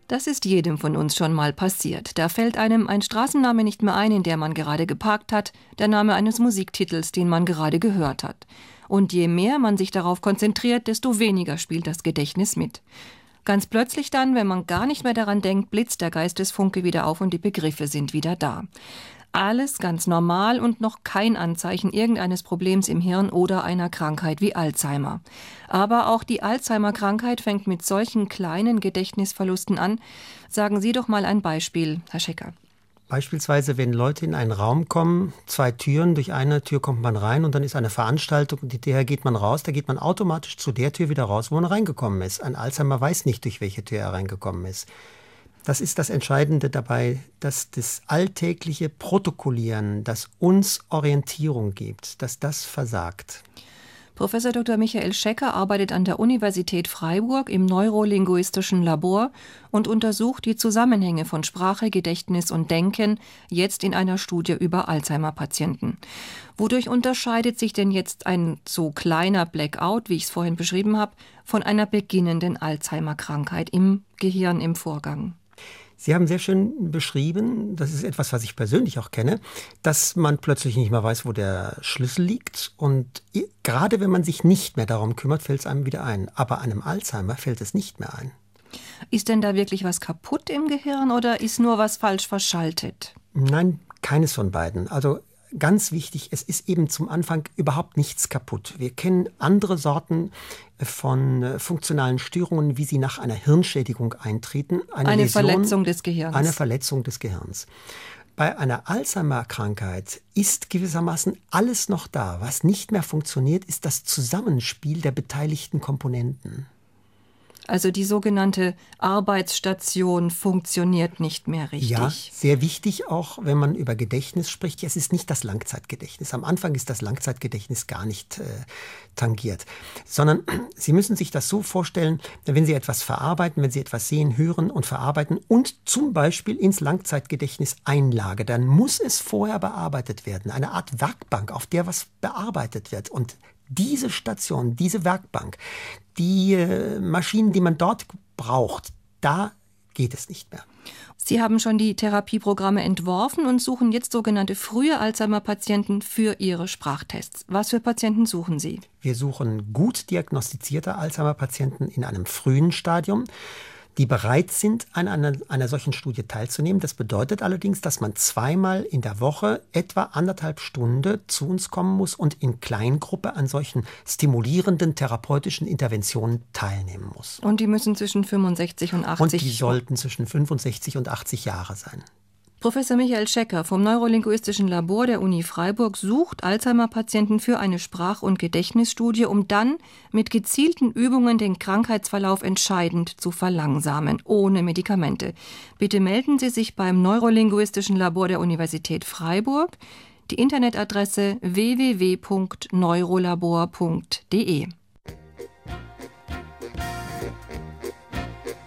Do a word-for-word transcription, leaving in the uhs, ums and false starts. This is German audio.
Das ist jedem von uns schon mal passiert. Da fällt einem ein Straßenname nicht mehr ein, in der man gerade geparkt hat, der Name eines Musiktitels, den man gerade gehört hat. Und je mehr man sich darauf konzentriert, desto weniger spielt das Gedächtnis mit. Ganz plötzlich dann, wenn man gar nicht mehr daran denkt, blitzt der Geistesfunke wieder auf und die Begriffe sind wieder da. Alles ganz normal und noch kein Anzeichen irgendeines Problems im Hirn oder einer Krankheit wie Alzheimer. Aber auch die Alzheimer-Krankheit fängt mit solchen kleinen Gedächtnisverlusten an. Sagen Sie doch mal ein Beispiel, Herr Schecker. Beispielsweise, wenn Leute in einen Raum kommen, zwei Türen, durch eine Tür kommt man rein und dann ist eine Veranstaltung und hinterher geht man raus, da geht man automatisch zu der Tür wieder raus, wo man reingekommen ist. Ein Alzheimer weiß nicht, durch welche Tür er reingekommen ist. Das ist das Entscheidende dabei, dass das alltägliche Protokollieren, das uns Orientierung gibt, dass das versagt. Professor Doktor Michael Schecker arbeitet an der Universität Freiburg im neurolinguistischen Labor und untersucht die Zusammenhänge von Sprache, Gedächtnis und Denken, jetzt in einer Studie über Alzheimer-Patienten. Wodurch unterscheidet sich denn jetzt ein so kleiner Blackout, wie ich es vorhin beschrieben habe, von einer beginnenden Alzheimer-Krankheit im Gehirn, im Vorgang? Sie haben sehr schön beschrieben, das ist etwas, was ich persönlich auch kenne, dass man plötzlich nicht mehr weiß, wo der Schlüssel liegt. Und gerade wenn man sich nicht mehr darum kümmert, fällt es einem wieder ein. Aber einem Alzheimer fällt es nicht mehr ein. Ist denn da wirklich was kaputt im Gehirn oder ist nur was falsch verschaltet? Nein, keines von beiden. Also ganz wichtig, es ist eben zum Anfang überhaupt nichts kaputt. Wir kennen andere Sorten von funktionalen Störungen, wie sie nach einer Hirnschädigung eintreten. Eine, eine Läsion, Verletzung des Gehirns. Eine Verletzung des Gehirns. Bei einer Alzheimer-Krankheit ist gewissermaßen alles noch da. Was nicht mehr funktioniert, ist das Zusammenspiel der beteiligten Komponenten. Also die sogenannte Arbeitsstation funktioniert nicht mehr richtig. Ja, sehr wichtig auch, wenn man über Gedächtnis spricht. Es ist nicht das Langzeitgedächtnis. Am Anfang ist das Langzeitgedächtnis gar nicht äh, tangiert. Sondern Sie müssen sich das so vorstellen, wenn Sie etwas verarbeiten, wenn Sie etwas sehen, hören und verarbeiten und zum Beispiel ins Langzeitgedächtnis einlagern, dann muss es vorher bearbeitet werden. Eine Art Werkbank, auf der was bearbeitet wird. Und diese Station, diese Werkbank, die äh, Maschinen, die man dort braucht, da geht es nicht mehr. Sie haben schon die Therapieprogramme entworfen und suchen jetzt sogenannte frühe Alzheimer-Patienten für Ihre Sprachtests. Was für Patienten suchen Sie? Wir suchen gut diagnostizierte Alzheimer-Patienten in einem frühen Stadium, die bereit sind, an einer, einer solchen Studie teilzunehmen. Das bedeutet allerdings, dass man zweimal in der Woche etwa anderthalb Stunden zu uns kommen muss und in Kleingruppe an solchen stimulierenden therapeutischen Interventionen teilnehmen muss. Und die müssen zwischen fünfundsechzig und achtzig... Und die sollten zwischen fünfundsechzig und achtzig Jahre sein. Professor Michael Schecker vom neurolinguistischen Labor der Uni Freiburg sucht Alzheimer-Patienten für eine Sprach- und Gedächtnisstudie, um dann mit gezielten Übungen den Krankheitsverlauf entscheidend zu verlangsamen, ohne Medikamente. Bitte melden Sie sich beim neurolinguistischen Labor der Universität Freiburg. Die Internetadresse w w w punkt neurolabor punkt d e.